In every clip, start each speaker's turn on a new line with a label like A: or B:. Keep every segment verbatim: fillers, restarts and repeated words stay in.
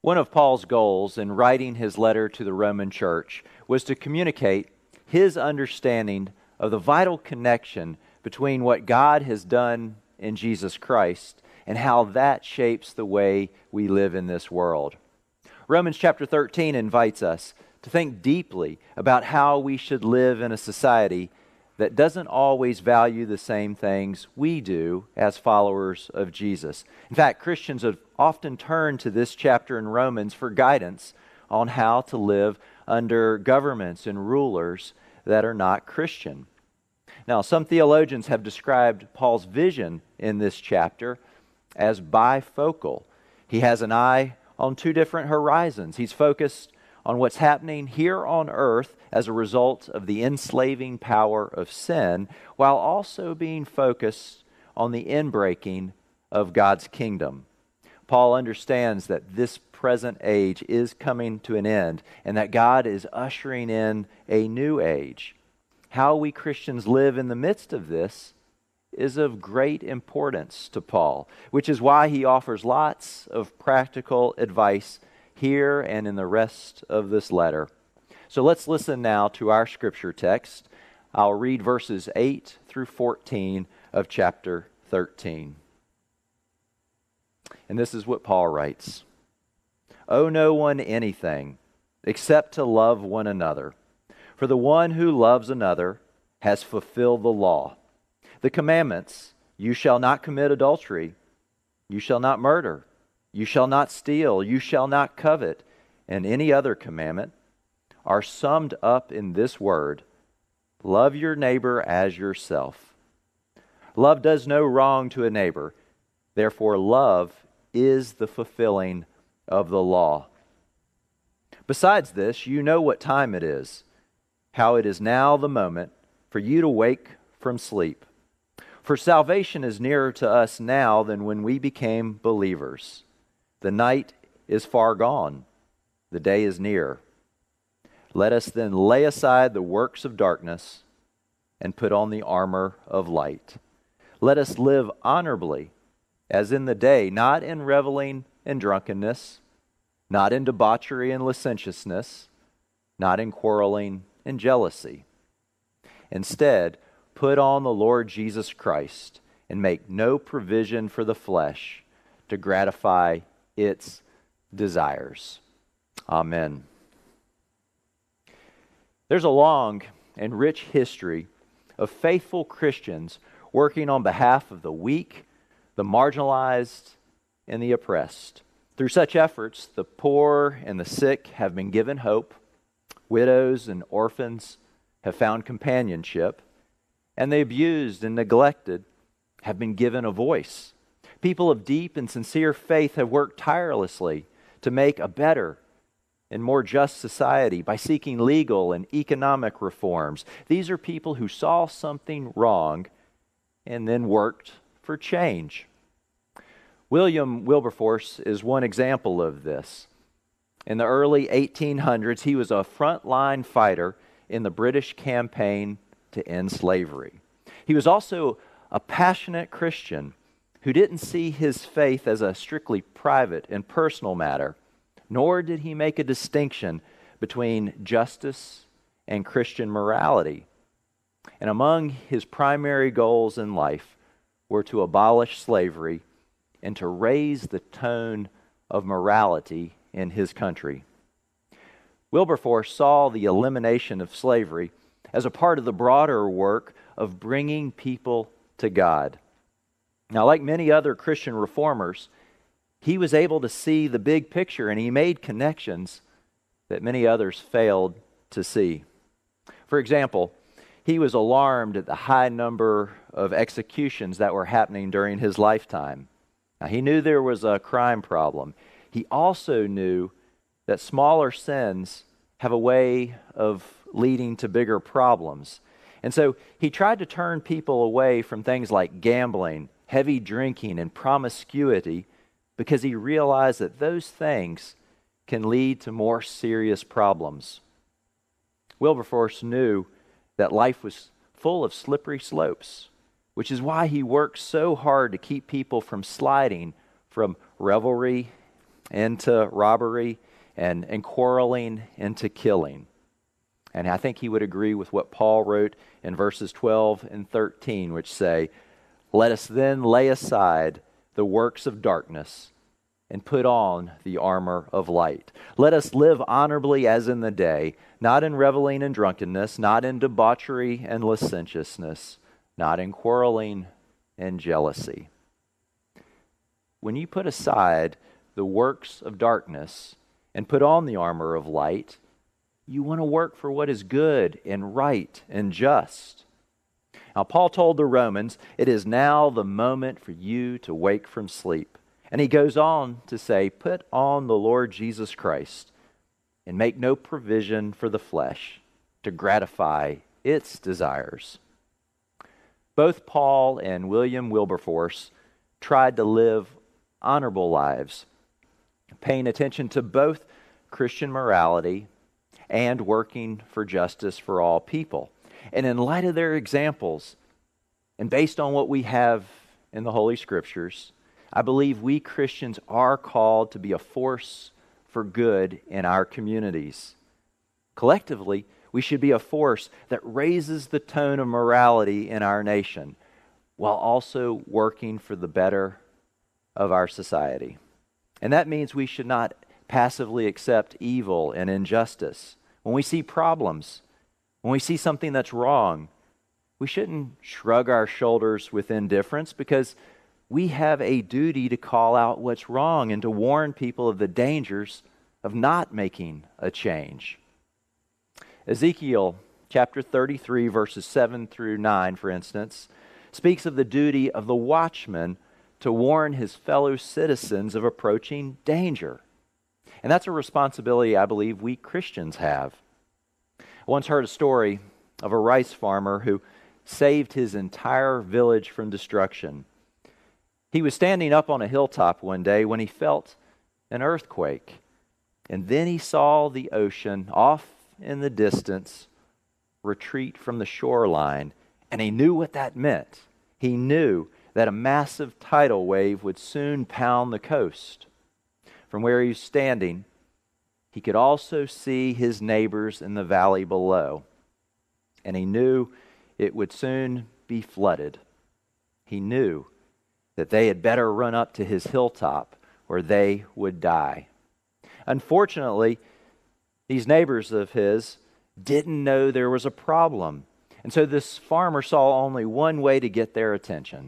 A: One of Paul's goals in writing his letter to the Roman church was to communicate his understanding of the vital connection between what God has done in Jesus Christ and how that shapes the way we live in this world. Romans chapter thirteen invites us to think deeply about how we should live in a society that doesn't always value the same things we do as followers of Jesus. In fact, Christians have often turned to this chapter in Romans for guidance on how to live under governments and rulers that are not Christian. Now, some theologians have described Paul's vision in this chapter as bifocal. He has an eye on two different horizons. He's focused on what's happening here on earth as a result of the enslaving power of sin, while also being focused on the inbreaking of God's kingdom. Paul understands that this present age is coming to an end and that God is ushering in a new age. How we Christians live in the midst of this is of great importance to Paul, which is why he offers lots of practical advice here and in the rest of this letter. So let's listen now to our scripture text. I'll read verses eight through fourteen of chapter thirteen. And this is what Paul writes. Owe no one anything except to love one another. For the one who loves another has fulfilled the law. The commandments, you shall not commit adultery, you shall not murder, you shall not steal, you shall not covet, and any other commandment are summed up in this word, love your neighbor as yourself. Love does no wrong to a neighbor, therefore love is the fulfilling of the law. Besides this, you know what time it is, how it is now the moment for you to wake from sleep. For salvation is nearer to us now than when we became believers. The night is far gone, the day is near. Let us then lay aside the works of darkness and put on the armor of light. Let us live honorably as in the day, not in reveling and drunkenness, not in debauchery and licentiousness, not in quarreling and jealousy. Instead, put on the Lord Jesus Christ and make no provision for the flesh to gratify its desires. Amen. There's a long and rich history of faithful Christians working on behalf of the weak, the marginalized, and the oppressed. Through such efforts, the poor and the sick have been given hope, widows and orphans have found companionship, and the abused and neglected have been given a voice. People of deep and sincere faith have worked tirelessly to make a better and more just society by seeking legal and economic reforms. These are people who saw something wrong and then worked for change. William Wilberforce is one example of this. In the early eighteen hundreds, he was a frontline fighter in the British campaign to end slavery. He was also a passionate Christian who didn't see his faith as a strictly private and personal matter, nor did he make a distinction between justice and Christian morality. And among his primary goals in life were to abolish slavery and to raise the tone of morality in his country. Wilberforce saw the elimination of slavery as a part of the broader work of bringing people to God. Now, like many other Christian reformers, he was able to see the big picture and he made connections that many others failed to see. For example, he was alarmed at the high number of executions that were happening during his lifetime. Now, he knew there was a crime problem. He also knew that smaller sins have a way of leading to bigger problems. And so he tried to turn people away from things like gambling, heavy drinking, and promiscuity because he realized that those things can lead to more serious problems. Wilberforce knew that life was full of slippery slopes, which is why he worked so hard to keep people from sliding from revelry into robbery, and, and quarreling into killing. And I think he would agree with what Paul wrote in verses twelve and thirteen, which say, "Let us then lay aside the works of darkness and put on the armor of light. Let us live honorably as in the day, not in reveling and drunkenness, not in debauchery and licentiousness, not in quarreling and jealousy." When you put aside the works of darkness and put on the armor of light, you want to work for what is good and right and just. Now, Paul told the Romans, "It is now the moment for you to wake from sleep." And he goes on to say, "Put on the Lord Jesus Christ and make no provision for the flesh to gratify its desires." Both Paul and William Wilberforce tried to live honorable lives, paying attention to both Christian morality and working for justice for all people. And in light of their examples, and based on what we have in the Holy Scriptures, I believe we Christians are called to be a force for good in our communities. Collectively, we should be a force that raises the tone of morality in our nation, while also working for the better of our society. And that means we should not passively accept evil and injustice. When we see problems, when we see something that's wrong, we shouldn't shrug our shoulders with indifference, because we have a duty to call out what's wrong and to warn people of the dangers of not making a change. Ezekiel chapter thirty-three, verses seven through nine, for instance, speaks of the duty of the watchman to warn his fellow citizens of approaching danger. And that's a responsibility I believe we Christians have. I once heard a story of a rice farmer who saved his entire village from destruction. He was standing up on a hilltop one day when he felt an earthquake. And then he saw the ocean off in the distance retreat from the shoreline. And he knew what that meant. He knew that a massive tidal wave would soon pound the coast. From where he was standing, he could also see his neighbors in the valley below. And he knew it would soon be flooded. He knew that they had better run up to his hilltop or they would die. Unfortunately, these neighbors of his didn't know there was a problem. And so this farmer saw only one way to get their attention.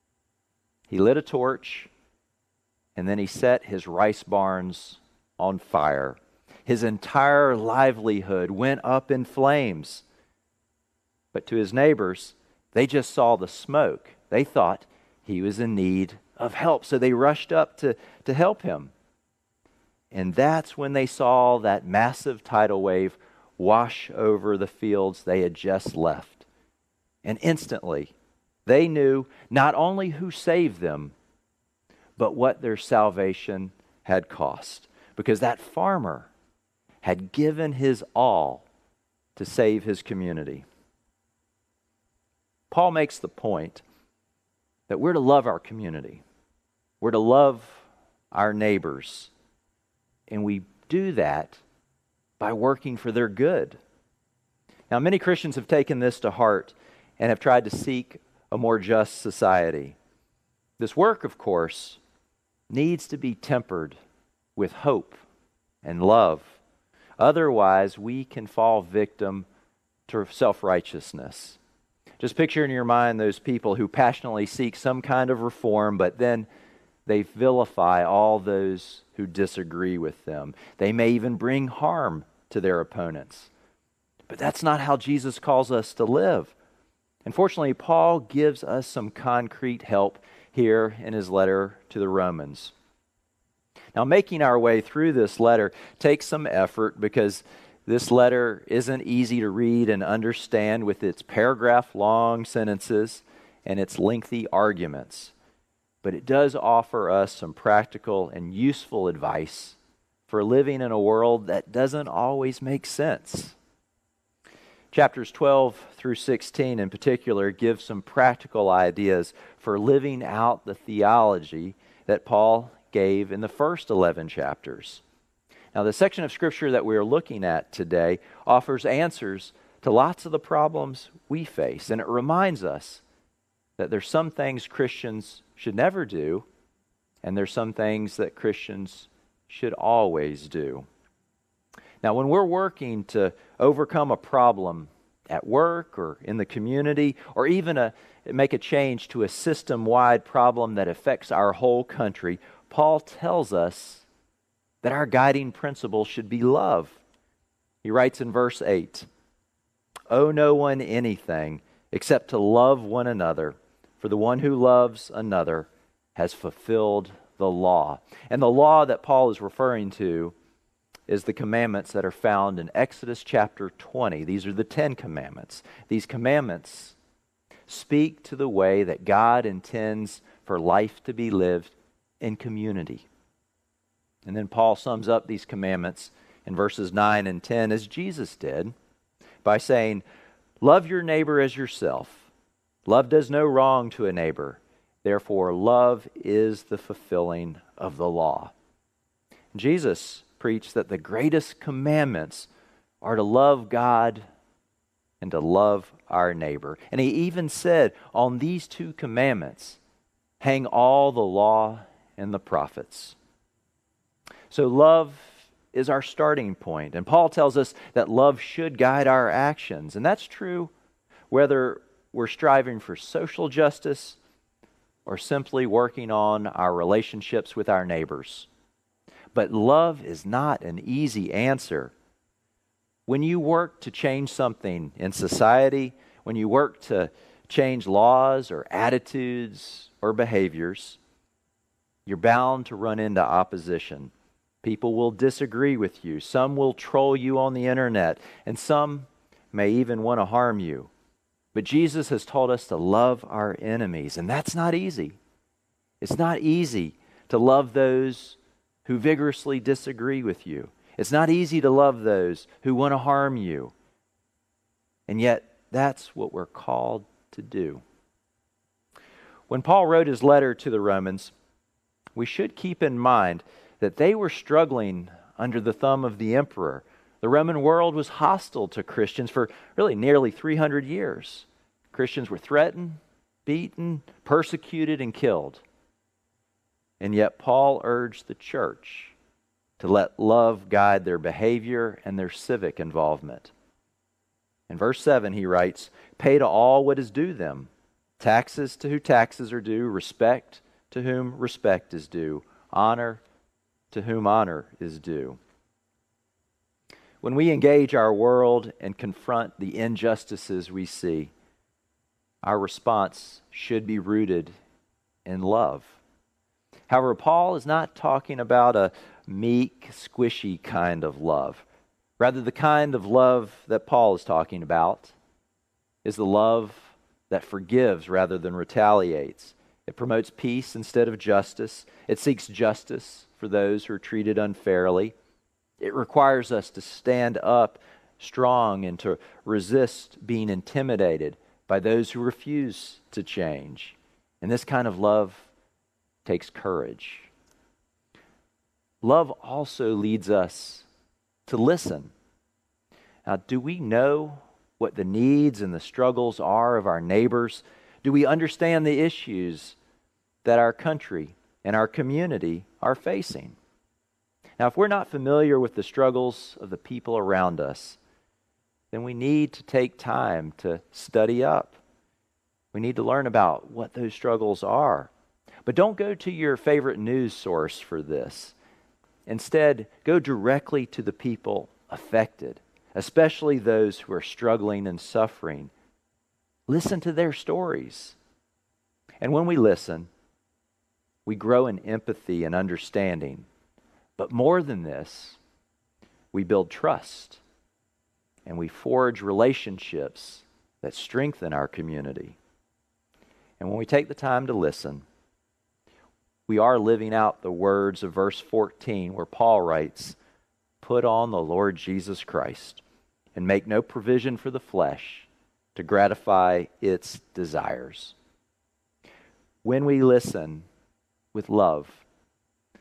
A: He lit a torch, and then he set his rice barns on fire. His entire livelihood went up in flames. But to his neighbors, they just saw the smoke. They thought he was in need of help, so they rushed up to, to help him. And that's when they saw that massive tidal wave wash over the fields they had just left. And instantly, they knew not only who saved them, but what their salvation had cost. Because that farmer had given his all to save his community. Paul makes the point that we're to love our community. We're to love our neighbors. And we do that by working for their good. Now, many Christians have taken this to heart and have tried to seek a more just society. This work, of course, needs to be tempered with hope and love. Otherwise, we can fall victim to self-righteousness. Just picture in your mind those people who passionately seek some kind of reform, but then they vilify all those who disagree with them. They may even bring harm to their opponents. But that's not how Jesus calls us to live. Unfortunately, Paul gives us some concrete help here in his letter to the Romans. Now, making our way through this letter takes some effort because this letter isn't easy to read and understand with its paragraph-long sentences and its lengthy arguments. But it does offer us some practical and useful advice for living in a world that doesn't always make sense. Chapters twelve through sixteen in particular give some practical ideas for living out the theology that Paul gave in the first eleven chapters. Now, the section of Scripture that we are looking at today offers answers to lots of the problems we face, and it reminds us that there's some things Christians should never do, and there's some things that Christians should always do. Now, when we're working to overcome a problem at work or in the community, or even a, make a change to a system-wide problem that affects our whole country, Paul tells us that our guiding principle should be love. He writes in verse eight, "Owe no one anything except to love one another, for the one who loves another has fulfilled the law." And the law that Paul is referring to is the commandments that are found in Exodus chapter twenty. These are the Ten Commandments. These commandments speak to the way that God intends for life to be lived in community. And then Paul sums up these commandments in verses nine and ten as Jesus did by saying, "Love your neighbor as yourself. Love does no wrong to a neighbor. Therefore, love is the fulfilling of the law." Jesus preached that the greatest commandments are to love God and to love our neighbor. And he even said, on these two commandments hang all the law and the prophets. So love is our starting point. And Paul tells us that love should guide our actions. And that's true whether we're striving for social justice or simply working on our relationships with our neighbors. But love is not an easy answer. When you work to change something in society, when you work to change laws or attitudes or behaviors, you're bound to run into opposition. People will disagree with you. Some will troll you on the internet, and some may even want to harm you. But Jesus has told us to love our enemies, and that's not easy. It's not easy to love those who vigorously disagree with you. It's not easy to love those who want to harm you. And yet, that's what we're called to do. When Paul wrote his letter to the Romans, we should keep in mind that they were struggling under the thumb of the emperor. The Roman world was hostile to Christians for really nearly three hundred years. Christians were threatened, beaten, persecuted, and killed. And yet Paul urged the church to let love guide their behavior and their civic involvement. In verse seven he writes, "Pay to all what is due them, taxes to whom taxes are due, respect to whom respect is due, honor to whom honor is due." When we engage our world and confront the injustices we see, our response should be rooted in love. However, Paul is not talking about a meek, squishy kind of love. Rather, the kind of love that Paul is talking about is the love that forgives rather than retaliates. It promotes peace instead of justice. It seeks justice for those who are treated unfairly. It requires us to stand up strong and to resist being intimidated by those who refuse to change. And this kind of love takes courage. Love also leads us to listen. Now, do we know what the needs and the struggles are of our neighbors? Do we understand the issues that our country and our community are facing? Now, if we're not familiar with the struggles of the people around us, then we need to take time to study up. We need to learn about what those struggles are. But don't go to your favorite news source for this. Instead, go directly to the people affected, especially those who are struggling and suffering. Listen to their stories. And when we listen, we grow in empathy and understanding. But more than this, we build trust and we forge relationships that strengthen our community. And when we take the time to listen, we are living out the words of verse fourteen where Paul writes, "Put on the Lord Jesus Christ and make no provision for the flesh to gratify its desires." When we listen with love,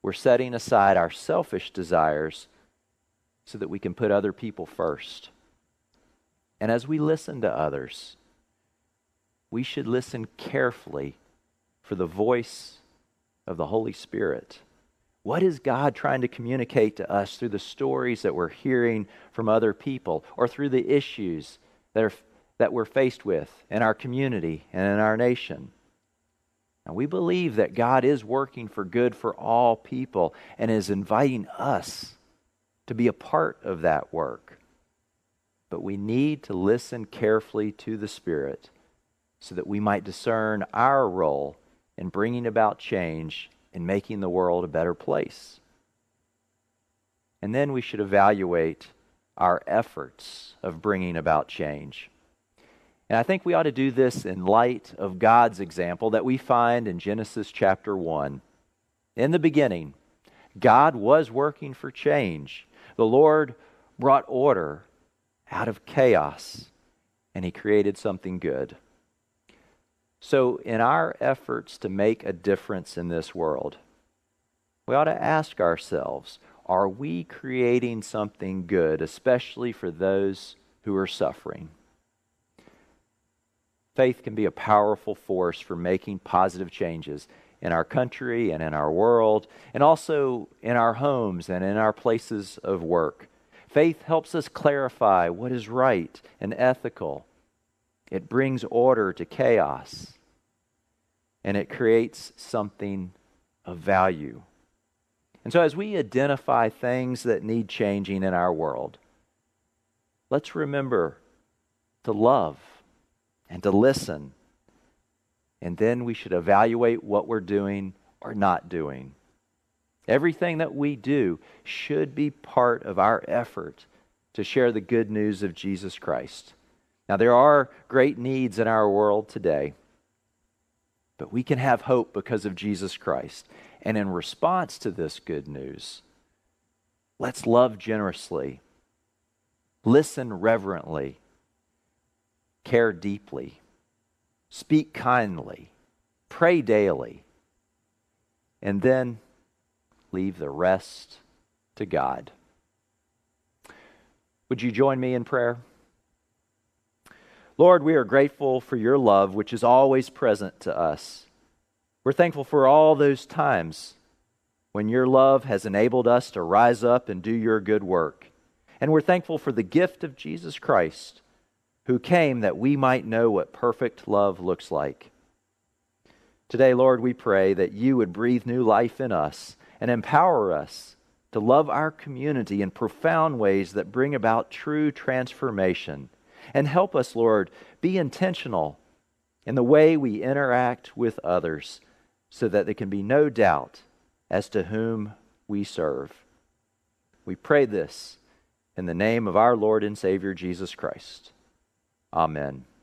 A: we're setting aside our selfish desires so that we can put other people first. And as we listen to others, we should listen carefully for the voice of the Holy Spirit. What is God trying to communicate to us through the stories that we're hearing from other people, or through the issues that are that we're faced with in our community and in our nation? And we believe that God is working for good for all people and is inviting us to be a part of that work. But we need to listen carefully to the Spirit so that we might discern our role in bringing about change and making the world a better place. And then we should evaluate our efforts of bringing about change. And I think we ought to do this in light of God's example that we find in Genesis chapter one. In the beginning, God was working for change. The Lord brought order out of chaos, and He created something good. So in our efforts to make a difference in this world, we ought to ask ourselves, are we creating something good, especially for those who are suffering? Faith can be a powerful force for making positive changes in our country and in our world, and also in our homes and in our places of work. Faith helps us clarify what is right and ethical. It brings order to chaos, and it creates something of value. And so as we identify things that need changing in our world, let's remember to love and to listen. And then we should evaluate what we're doing or not doing. Everything that we do should be part of our effort to share the good news of Jesus Christ. Now, there are great needs in our world today, but we can have hope because of Jesus Christ. And in response to this good news, let's love generously, listen reverently, care deeply, speak kindly, pray daily, and then leave the rest to God. Would you join me in prayer? Lord, we are grateful for your love, which is always present to us. We're thankful for all those times when your love has enabled us to rise up and do your good work. And we're thankful for the gift of Jesus Christ, who came that we might know what perfect love looks like. Today, Lord, we pray that you would breathe new life in us and empower us to love our community in profound ways that bring about true transformation. And help us, Lord, be intentional in the way we interact with others so that there can be no doubt as to whom we serve. We pray this in the name of our Lord and Savior, Jesus Christ. Amen.